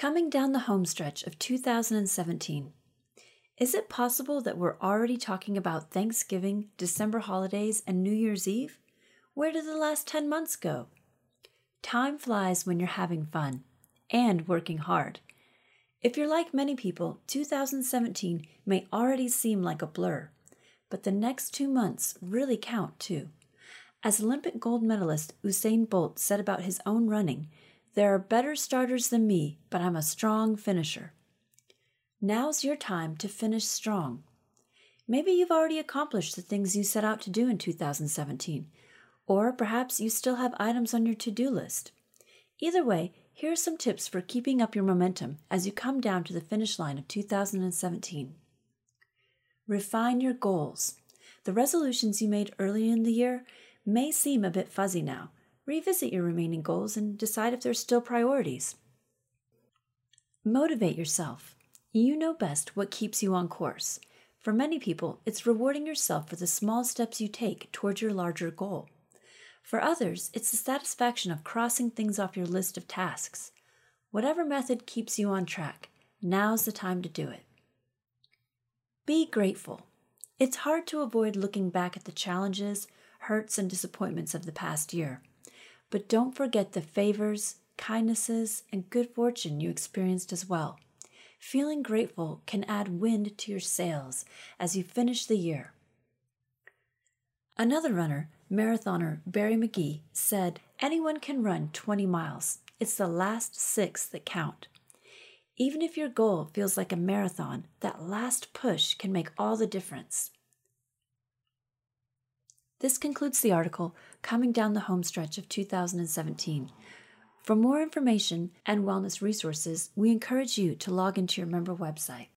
Coming down the homestretch of 2017. Is it possible that we're already talking about Thanksgiving, December holidays, and New Year's Eve? Where did the last 10 months go? Time flies when you're having fun and working hard. If you're like many people, 2017 may already seem like a blur, but the next 2 months really count too. As Olympic gold medalist Usain Bolt said about his own running, "There are better starters than me, but I'm a strong finisher." Now's your time to finish strong. Maybe you've already accomplished the things you set out to do in 2017, or perhaps you still have items on your to-do list. Either way, here are some tips for keeping up your momentum as you come down to the finish line of 2017. Refine your goals. The resolutions you made earlier in the year may seem a bit fuzzy now. Revisit your remaining goals and decide if they're still priorities. Motivate yourself. You know best what keeps you on course. For many people, it's rewarding yourself for the small steps you take towards your larger goal. For others, it's the satisfaction of crossing things off your list of tasks. Whatever method keeps you on track, now's the time to do it. Be grateful. It's hard to avoid looking back at the challenges, hurts, and disappointments of the past year. But don't forget the favors, kindnesses, and good fortune you experienced as well. Feeling grateful can add wind to your sails as you finish the year. Another runner, marathoner Barry McGee, said, "Anyone can run 20 miles. It's the last 6 that count." Even if your goal feels like a marathon, that last push can make all the difference. This concludes the article, Coming Down the Homestretch of 2017. For more information and wellness resources, we encourage you to log into your member website.